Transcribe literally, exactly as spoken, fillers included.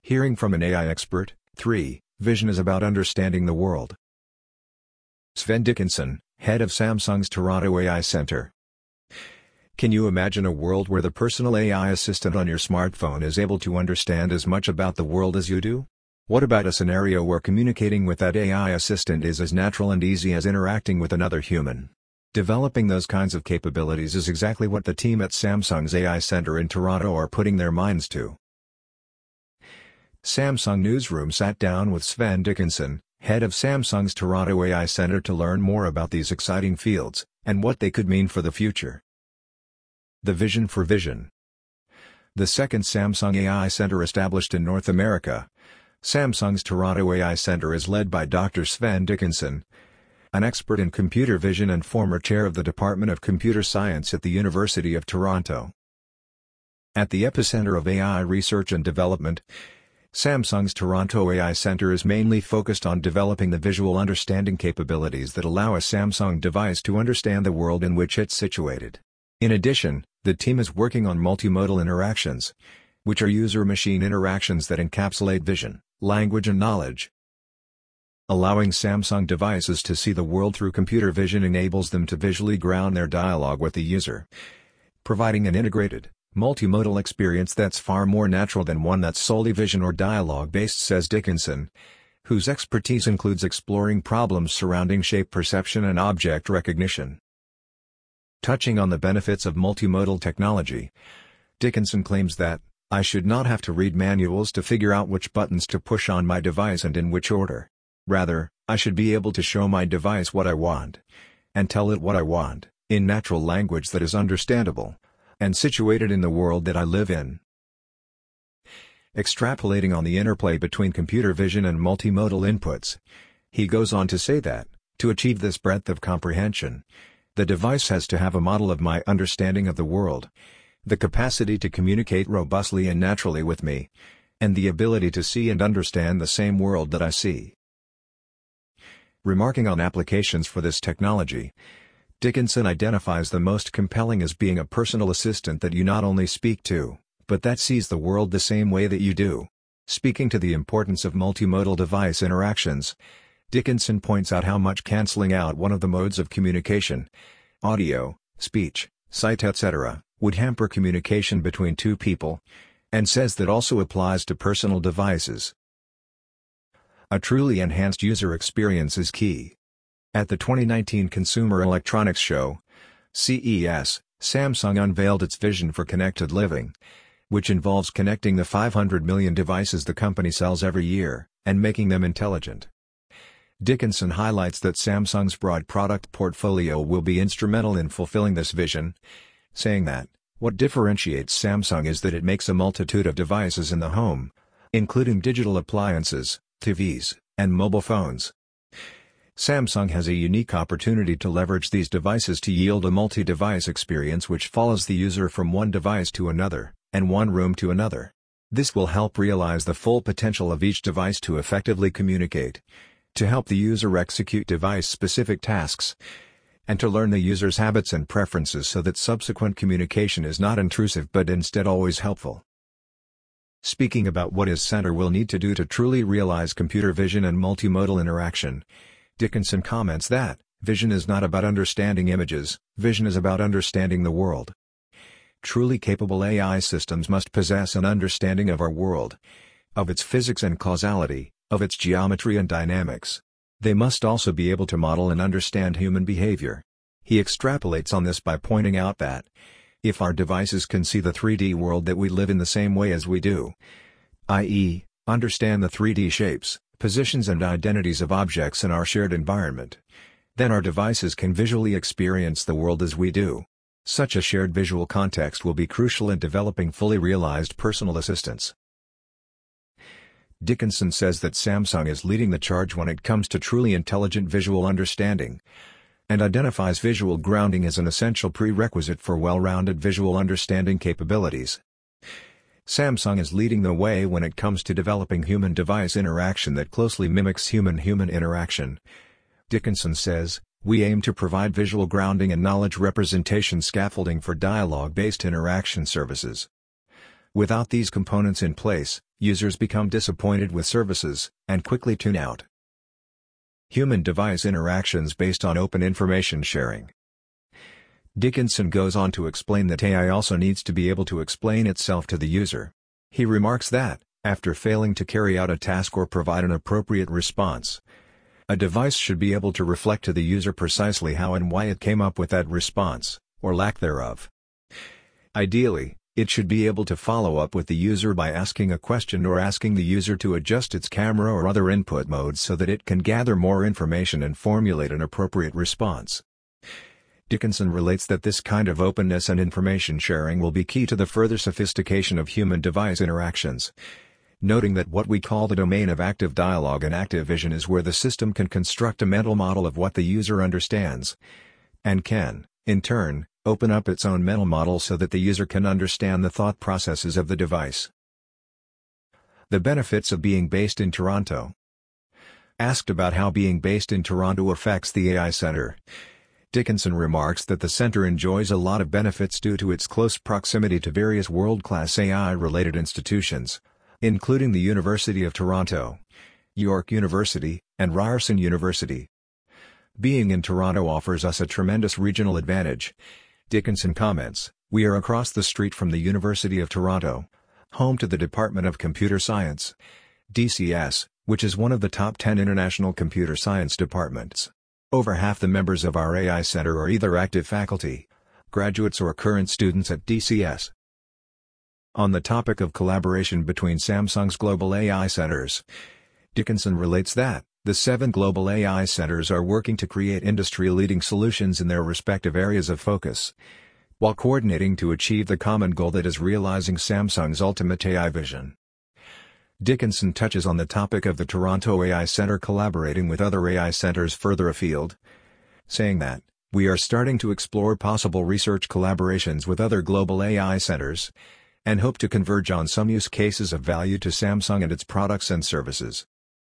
Hearing from an A I expert. three. Vision is about understanding the world. Sven Dickinson, head of Samsung's Toronto A I Center. Can you imagine a world where the personal A I assistant on your smartphone is able to understand as much about the world as you do? What about a scenario where communicating with that A I assistant is as natural and easy as interacting with another human? Developing those kinds of capabilities is exactly what the team at Samsung's A I Center in Toronto are putting their minds to. Samsung Newsroom sat down with Sven Dickinson, head of Samsung's Toronto A I Center, to learn more about these exciting fields, and what they could mean for the future. The vision for vision. The second Samsung A I Center established in North America, Samsung's Toronto A I Center is led by Doctor Sven Dickinson, an expert in computer vision and former chair of the Department of Computer Science at the University of Toronto. At the epicenter of A I research and development, Samsung's Toronto A I Center is mainly focused on developing the visual understanding capabilities that allow a Samsung device to understand the world in which it's situated. In addition, the team is working on multimodal interactions, which are user-machine interactions that encapsulate vision, language and knowledge. Allowing Samsung devices to see the world through computer vision enables them to visually ground their dialogue with the user, providing an integrated, multimodal experience that's far more natural than one that's solely vision or dialogue-based, says Dickinson, whose expertise includes exploring problems surrounding shape perception and object recognition. Touching on the benefits of multimodal technology, Dickinson claims that, "I should not have to read manuals to figure out which buttons to push on my device and in which order. Rather, I should be able to show my device what I want, and tell it what I want, in natural language that is understandable, and situated in the world that I live in." Extrapolating on the interplay between computer vision and multimodal inputs, he goes on to say that, to achieve this breadth of comprehension, the device has to have a model of my understanding of the world, the capacity to communicate robustly and naturally with me, and the ability to see and understand the same world that I see. Remarking on applications for this technology, Dickinson identifies the most compelling as being a personal assistant that you not only speak to, but that sees the world the same way that you do. Speaking to the importance of multimodal device interactions, Dickinson points out how much canceling out one of the modes of communication, audio, speech, sight, et cetera, would hamper communication between two people, and says that also applies to personal devices. A truly enhanced user experience is key. At the twenty nineteen Consumer Electronics Show, C E S, Samsung unveiled its vision for connected living, which involves connecting the five hundred million devices the company sells every year, and making them intelligent. Dickinson highlights that Samsung's broad product portfolio will be instrumental in fulfilling this vision, saying that, "What differentiates Samsung is that it makes a multitude of devices in the home, including digital appliances, T Vs, and mobile phones. Samsung has a unique opportunity to leverage these devices to yield a multi-device experience which follows the user from one device to another, and one room to another. This will help realize the full potential of each device to effectively communicate, to help the user execute device-specific tasks, and to learn the user's habits and preferences so that subsequent communication is not intrusive but instead always helpful." Speaking about what his center will need to do to truly realize computer vision and multimodal interaction, Dickinson comments that, "Vision is not about understanding images, vision is about understanding the world." Truly capable A I systems must possess an understanding of our world, of its physics and causality, of its geometry and dynamics. They must also be able to model and understand human behavior. He extrapolates on this by pointing out that, if our devices can see the three D world that we live in the same way as we do, that is, understand the three D shapes, positions and identities of objects in our shared environment, then our devices can visually experience the world as we do. Such a shared visual context will be crucial in developing fully realized personal assistants. Dickinson says that Samsung is leading the charge when it comes to truly intelligent visual understanding, and identifies visual grounding as an essential prerequisite for well-rounded visual understanding capabilities. Samsung is leading the way when it comes to developing human-device interaction that closely mimics human-human interaction. Dickinson says, "We aim to provide visual grounding and knowledge representation scaffolding for dialogue-based interaction services. Without these components in place, users become disappointed with services, and quickly tune out. Human-device interactions based on open information sharing. Dickinson goes on to explain that A I also needs to be able to explain itself to the user. He remarks that, after failing to carry out a task or provide an appropriate response, a device should be able to reflect to the user precisely how and why it came up with that response, or lack thereof. Ideally, it should be able to follow up with the user by asking a question or asking the user to adjust its camera or other input modes so that it can gather more information and formulate an appropriate response. Dickinson relates that this kind of openness and information sharing will be key to the further sophistication of human-device interactions, noting that what we call the domain of active dialogue and active vision is where the system can construct a mental model of what the user understands, and can, in turn, open up its own mental model so that the user can understand the thought processes of the device. The benefits of being based in Toronto. Asked about how being based in Toronto affects the A I Centre, Dickinson remarks that the center enjoys a lot of benefits due to its close proximity to various world-class A I-related institutions, including the University of Toronto, York University, and Ryerson University. Being in Toronto offers us a tremendous regional advantage. Dickinson comments, "We are across the street from the University of Toronto, home to the Department of Computer Science, D C S, which is one of the top ten international computer science departments. Over half the members of our A I Center are either active faculty, graduates or current students at D C S." On the topic of collaboration between Samsung's global A I centers, Dickinson relates that, the seven global A I centers are working to create industry-leading solutions in their respective areas of focus, while coordinating to achieve the common goal that is realizing Samsung's ultimate A I vision. Dickinson touches on the topic of the Toronto A I Center collaborating with other A I centers further afield, saying that, "We are starting to explore possible research collaborations with other global A I centers, and hope to converge on some use cases of value to Samsung and its products and services."